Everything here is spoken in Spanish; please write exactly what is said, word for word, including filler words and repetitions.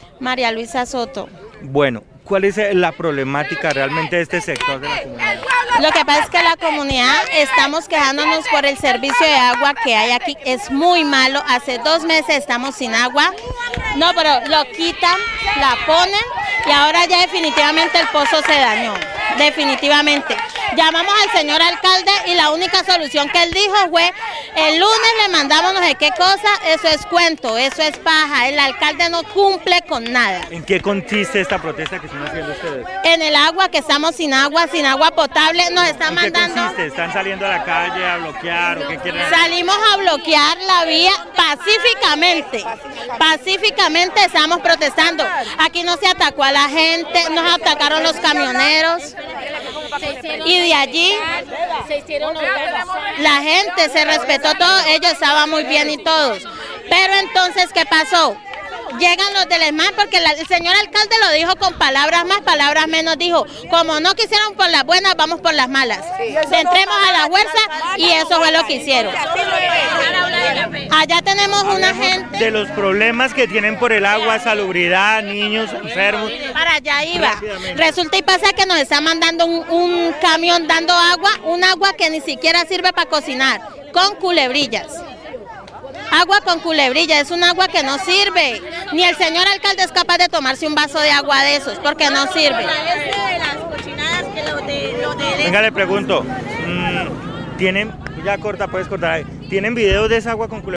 María Luisa Soto. Bueno, ¿cuál es la problemática realmente de este sector de la comunidad? Lo que pasa es que la comunidad estamos quejándonos por el servicio de agua que hay aquí, es muy malo. Hace dos meses estamos sin agua, no, pero lo quitan, la ponen y ahora ya definitivamente el pozo se dañó, definitivamente. Llamamos al señor alcalde y la única solución que él dijo fue, el lunes le mandamos no sé qué cosa, eso es cuento, eso es paja, el alcalde no cumple con nada. ¿En qué consiste esta protesta que están haciendo ustedes? En el agua, que estamos sin agua, sin agua potable, nos están ¿En qué mandando... consiste? ¿Están saliendo a la calle a bloquear o qué quieren hacer? Salimos a bloquear la vía pacíficamente, pacíficamente estamos protestando. Aquí no se atacó a la gente, nos atacaron los camioneros y de allí la gente se respetó todo, ellos estaban muy bien y todos. Pero entonces, ¿qué pasó? Llegan los del ESMAD porque la, el señor alcalde lo dijo con palabras más, palabras menos, dijo, como no quisieron por las buenas, vamos por las malas. Entremos a la fuerza y eso fue lo que hicieron. Allá tenemos una gente... De los problemas que tienen por el agua, salubridad, niños, enfermos. Para allá iba. Resulta y pasa que nos están mandando un, un camión dando agua, un agua que ni siquiera sirve para cocinar, con culebrillas. Agua con culebrilla, es un agua que no sirve. Ni el señor alcalde es capaz de tomarse un vaso de agua de esos, porque no sirve. Venga, le pregunto, ¿tienen, ya corta, puedes cortar, ¿tienen videos de esa agua con culebrilla?